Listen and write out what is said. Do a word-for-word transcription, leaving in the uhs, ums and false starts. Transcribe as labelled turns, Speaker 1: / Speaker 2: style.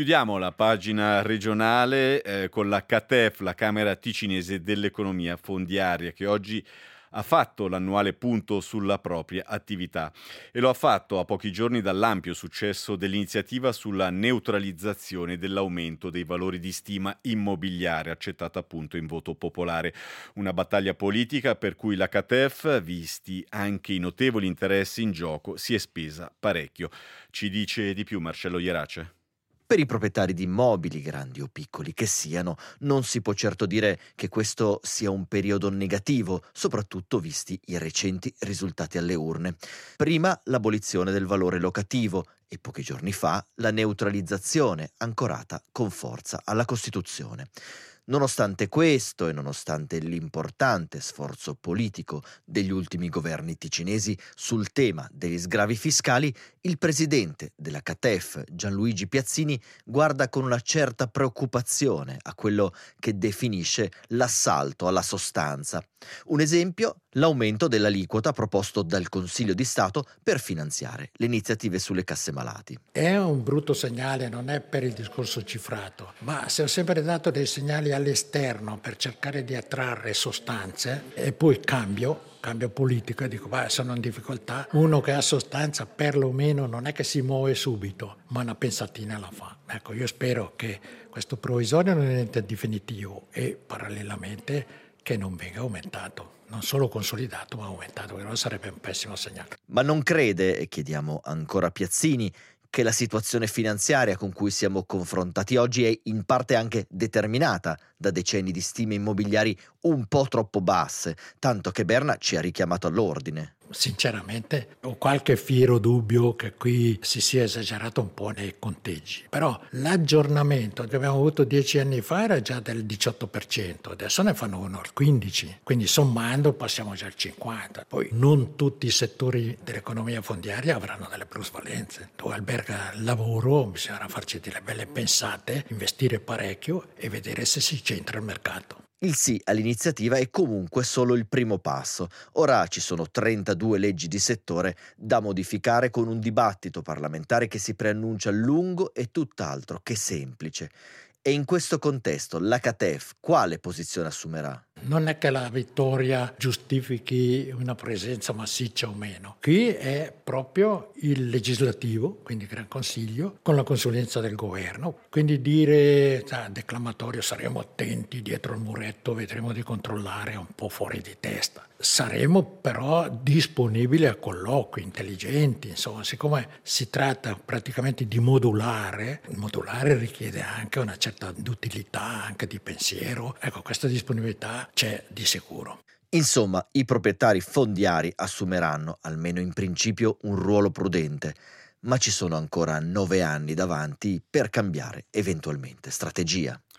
Speaker 1: Chiudiamo la pagina regionale eh, con la C A T E F, la Camera Ticinese dell'Economia Fondiaria, che oggi ha fatto l'annuale punto sulla propria attività e lo ha fatto a pochi giorni dall'ampio successo dell'iniziativa sulla neutralizzazione dell'aumento dei valori di stima immobiliare, accettata appunto in voto popolare. Una battaglia politica per cui la C A T E F, visti anche i notevoli interessi in gioco, si è spesa parecchio. Ci dice di più Marcello Ierace.
Speaker 2: Per i proprietari di immobili, grandi o piccoli che siano, non si può certo dire che questo sia un periodo negativo, soprattutto visti i recenti risultati alle urne. Prima l'abolizione del valore locativo e pochi giorni fa la neutralizzazione ancorata con forza alla Costituzione. Nonostante questo e nonostante l'importante sforzo politico degli ultimi governi ticinesi sul tema degli sgravi fiscali, il presidente della C A T E F, Gianluigi Piazzini, guarda con una certa preoccupazione a quello che definisce l'assalto alla sostanza. Un esempio, l'aumento dell'aliquota proposto dal Consiglio di Stato per finanziare le iniziative sulle casse malati.
Speaker 3: È un brutto segnale, non è per il discorso cifrato, ma se ho sempre dato dei segnali all'esterno per cercare di attrarre sostanze e poi cambio, cambio politico e dico beh, sono in difficoltà, uno che ha sostanza perlomeno non è che si muove subito, ma una pensatina la fa. Ecco, io spero che questo provvisorio non diventi definitivo e parallelamente che non venga aumentato, non solo consolidato ma aumentato, che non sarebbe un pessimo segnale.
Speaker 2: Ma non crede, e chiediamo ancora a Piazzini, che la situazione finanziaria con cui siamo confrontati oggi è in parte anche determinata da decenni di stime immobiliari un po' troppo basse, tanto che Berna ci ha richiamato all'ordine?
Speaker 3: Sinceramente ho qualche fiero dubbio che qui si sia esagerato un po' nei conteggi, però l'aggiornamento che abbiamo avuto dieci anni fa era già del diciotto per cento, adesso ne fanno uno al quindici per cento, quindi sommando passiamo già al cinquanta per cento. Poi non tutti i settori dell'economia fondiaria avranno delle plusvalenze, dove alberga il lavoro bisognerà farci delle belle pensate, investire parecchio e vedere se si centra il mercato.
Speaker 2: Il sì all'iniziativa è comunque solo il primo passo. Ora ci sono trentadue leggi di settore da modificare con un dibattito parlamentare che si preannuncia lungo e tutt'altro che semplice. E in questo contesto la C A T E F quale posizione assumerà?
Speaker 3: Non è che la vittoria giustifichi una presenza massiccia o meno. Qui è proprio il legislativo, quindi il Gran Consiglio, con la consulenza del governo. Quindi dire ah, declamatorio, saremo attenti dietro il muretto, vedremo di controllare, è un po' fuori di testa. Saremo però disponibili a colloqui intelligenti, insomma, siccome si tratta praticamente di modulare, il modulare richiede anche una certa utilità, anche di pensiero, ecco, questa disponibilità c'è di sicuro.
Speaker 2: Insomma, i proprietari fondiari assumeranno, almeno in principio, un ruolo prudente, ma ci sono ancora nove anni davanti per cambiare eventualmente strategia.